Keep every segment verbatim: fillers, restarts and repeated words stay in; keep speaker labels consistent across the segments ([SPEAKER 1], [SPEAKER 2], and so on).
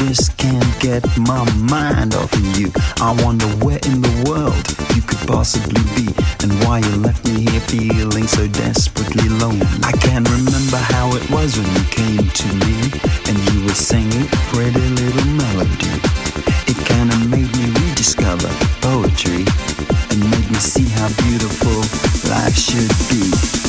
[SPEAKER 1] just can't get my mind off of you. I wonder where in the world you could possibly be, and why you left me here feeling so desperately lonely. I can't remember how it was when you came to me and you were singing a pretty little melody. It kinda made me rediscover poetry and made me see how beautiful life should be.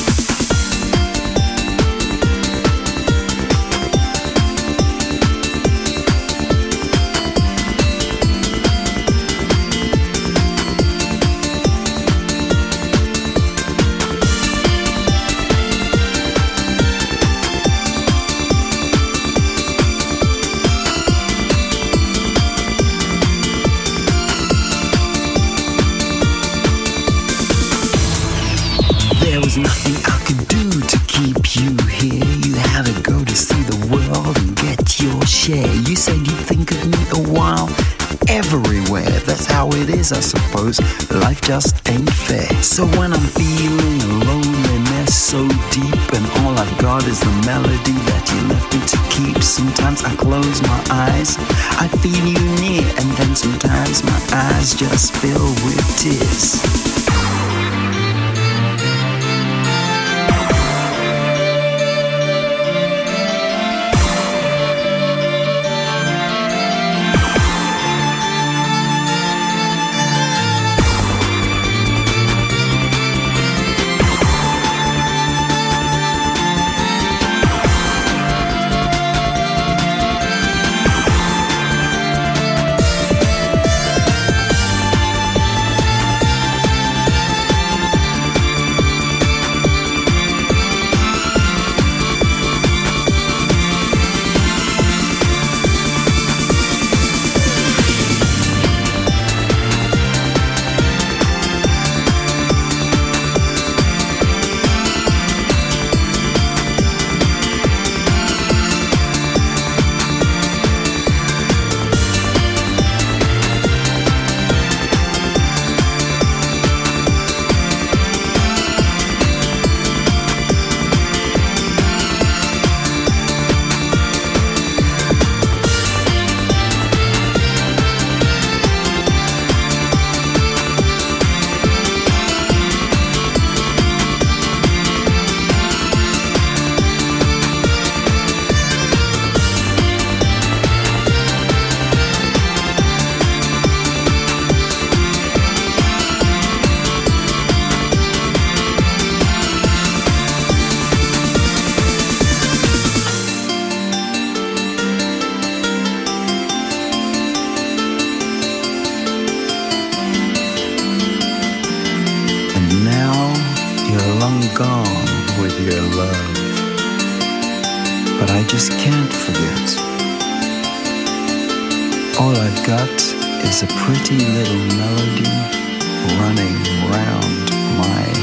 [SPEAKER 1] Nothing I could do to keep you here. You had to go to see the world and get your share. You said you'd think of me a while, everywhere. That's how it is, I suppose. Life just ain't fair. So when I'm feeling a loneliness so deep, and all I've got is the melody that you left me to keep, sometimes I close my eyes, I feel you near, and then sometimes my eyes just fill with tears. Gone with your love, but I just can't forget. All I've got is a pretty little melody running round my